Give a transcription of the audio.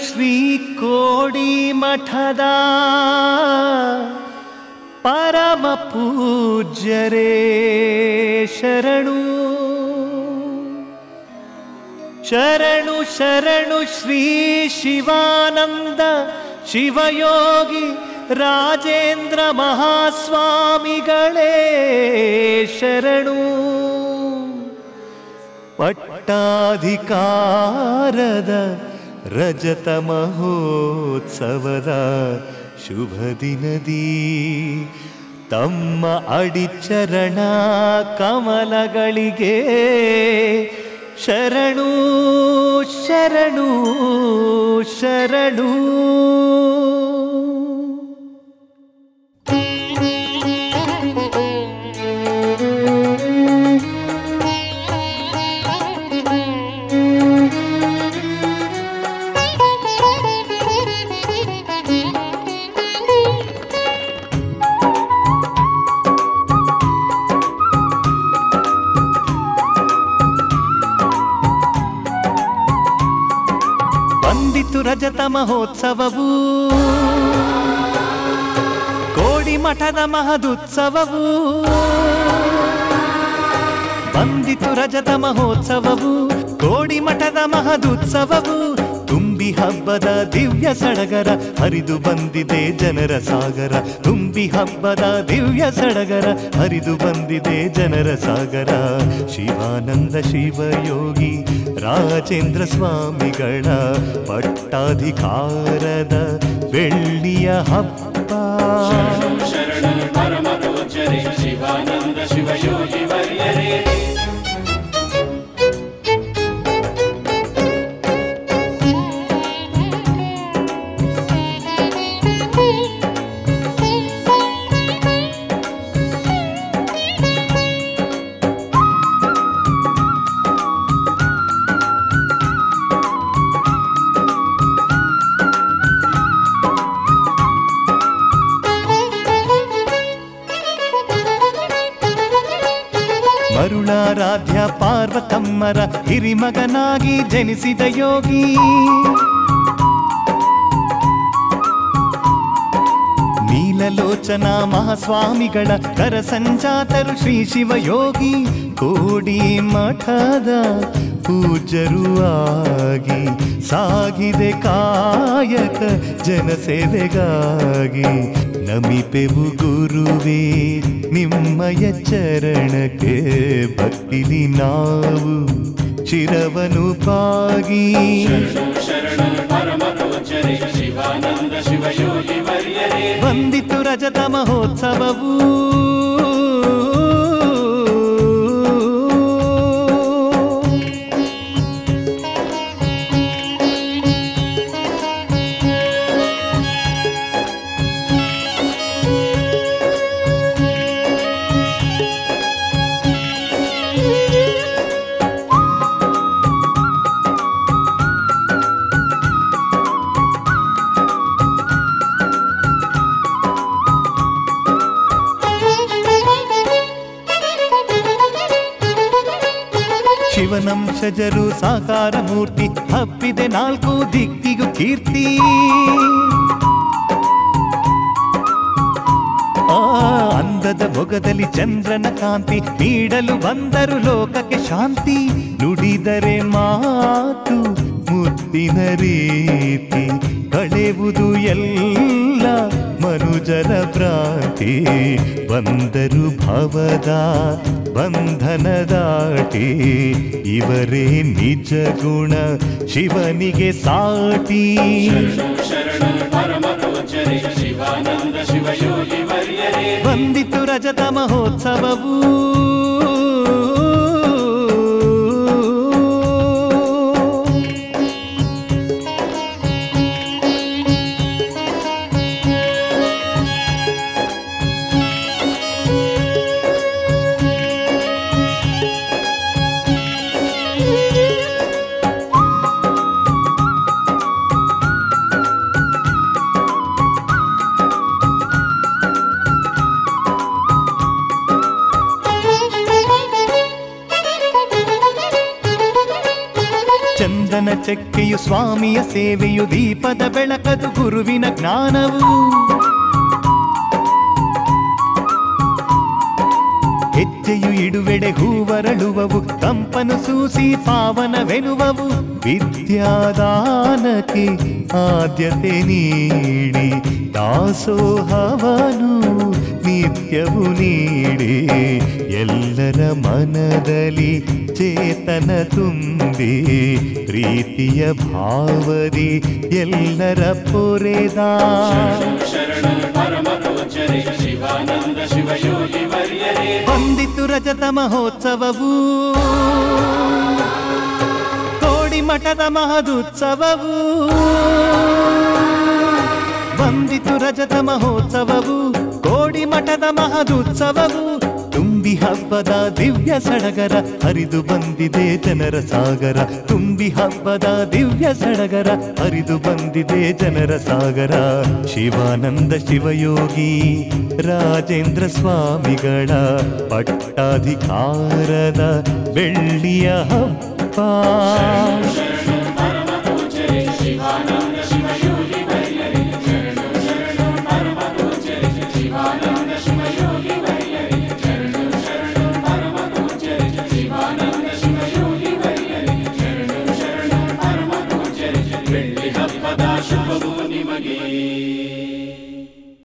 ಶ್ರೀ ಕೋಡಿ ಮಠದ ಪರಮ ಪೂಜ್ಯರೇ ಶರಣು. ಶರಣು ಶರಣು ಶ್ರೀ ಶಿವಾನಂದ ಶಿವಯೋಗಿ ರಾಜೇಂದ್ರ ಮಹಾಸ್ವಾಮಿಗಳೇ ಶರಣು. ಪಟ್ಟಾಧಿಕಾರದ ರಜತ ಮಹೋತ್ಸವದ ಶುಭ ದಿನದಿ ತಮ್ಮ ಅಡಿಚರಣ ಕಮಲಗಳಿಗೆ ಶರಣು ಶರಣು ಶರಣು. ರಜತ ಮಹೋತ್ಸವವು ಕೋಡಿ ಮಠದ ಮಹದುತ್ಸವವು. ಬಂದಿತು ರಜತ ಮಹೋತ್ಸವವು ಕೋಡಿ ಮಠದ ಮಹದುತ್ಸವವು. ತುಂಬಿ ಹಬ್ಬದ ದಿವ್ಯ ಸಡಗರ ಹರಿದು ಬಂದಿದೆ ಜನರ ಸಾಗರ. ತುಂಬಿ ಹಬ್ಬದ ದಿವ್ಯ ಸಡಗರ ಹರಿದು ಬಂದಿದೆ ಜನರ ಸಾಗರ. ಶಿವಾನಂದ ಶಿವಯೋಗಿ ರಾಜೇಂದ್ರ ಸ್ವಾಮಿಗಳ ಪಟ್ಟಾಧಿಕಾರದ ಬೆಳ್ಳಿಯ ಹಬ್ಬ. ಶರಣು ಪರಮ ಪೂಜ್ಯರೇ ಶಿವಾನಂದ ಶಿವಯೋಗಿ ವರ್ಯರೇ. ಮರುಳಾರಾಧ್ಯ ಪಾರ್ವತಮ್ಮರ ಹಿರಿಮಗನಾಗಿ ಜನಿಸಿದ ಯೋಗಿ. ನೀಲಲೋಚನ ಮಹಾಸ್ವಾಮಿಗಳ ಕರ ಸಂಜಾತರು ಶ್ರೀ ಶಿವಯೋಗಿ. ಕೋಡಿ ಮಠದ ಪೂಜ್ಯರು ಆಗಿ ಸಾಗಿದೆ ಕಾಯಕ ಜನಸೇವೆಗಾಗಿ. ನಮಿಪೆವು ಗುರುವೇ ನಿಮ್ಮಯ ಚರಣಕ್ಕೆ ಭಕ್ತಿಲಿ ನಾವು ಚಿರವನು ಬಾಗಿ. ಶರಣು ಪರಮ ಪೂಜ್ಯರೇ ಶಿವಾನಂದ ಶಿವಯೋಗಿ ವರ್ಯರೇ. ಬಂದಿತು ರಜತ ಮಹೋತ್ಸವವು ಶಿವನಂಶಜರು ಸಾಕಾರ ಮೂರ್ತಿ ಹಬ್ಬಿದೆ ನಾಲ್ಕು ದಿಕ್ಕಿಗೂ ಕೀರ್ತಿ. ಅಂದದ ಮೊಗದಲ್ಲಿ ಚಂದ್ರನ ಕಾಂತಿ ನೀಡಲು ಬಂದರು ಲೋಕಕ್ಕೆ ಶಾಂತಿ. ನುಡಿದರೆ ಮಾತು ಮುತ್ತಿನ ರೀತಿ ಕಳೆವುದು ಎಲ್ಲ ಮನುಜರ ಭ್ರಾಂತಿ. ಬಂದರು ಭವದ ಬಂಧನ ದಾಟಿ ಇವರೇ ನಿಜ ಗುಣ ಶಿವನಿಗೆ ಸಾಟಿ. ಶರಣು ಪರಮ ಪೂಜ್ಯರೇ ಶಿವಾನಂದ ಶಿವಯೋಗಿ ವರ್ಯರೇ. ಬಂದಿತು ರಜತ ಮಹೋತ್ಸವವು ಚೆಕ್ಕೆಯು ಸ್ವಾಮಿಯ ಸೇವೆಯು ದೀಪದ ಬೆಳಕದು ಗುರುವಿನ ಜ್ಞಾನವು ಹೆಜ್ಜೆಯು ಇಡುವೆಡೆ ಹೂವರಳುವವು ಕಂಪನು ಸೂಸಿ ಪಾವನವೆನುವವು ವಿದ್ಯಾದಾನಕ್ಕೆ ಆದ್ಯತೆ ನೀಡಿ ದಾಸೋಹವನು ನಿತ್ಯವು ನೀಡಿ ಎಲ್ಲರ ಮನದಲ್ಲಿ ಚೇತನ ತುಂಬಿ ಪ್ರೀತಿಯ ಭಾವದಿ ಎಲ್ಲರ ಪೊರೆದ ಶರಣಂ ಪರಮ ಪೂಜ್ಯರೇ ಶಿವಾನಂದ ಶಿವಯೋಗಿ ವರ್ಯರೇ ಬಂದಿತು ರಜತ ಮಹೋತ್ಸವವು ಕೋಡಿ ಮಠದ ಮಹದುತ್ಸವವು ಬಂದಿತು ರಜತ ಮಹೋತ್ಸವವು ಕೋಡಿ ಮಠದ ಮಹದುತ್ಸವವು ತುಂಬಿ ಹಬ್ಬದ ದಿವ್ಯ ಸಡಗರ ಹರಿದು ಬಂದಿದೆ ಜನರ ಸಾಗರ ತುಂಬಿ ಹಬ್ಬದ ದಿವ್ಯ ಸಡಗರ ಹರಿದು ಬಂದಿದೆ ಜನರ ಸಾಗರ ಶಿವಾನಂದ ಶಿವಯೋಗಿ ರಾಜೇಂದ್ರ ಸ್ವಾಮಿಗಳ ಪಟ್ಟಾಧಿಕಾರದ ಬೆಳ್ಳಿಯ ಹಬ್ಬ ಶರಣು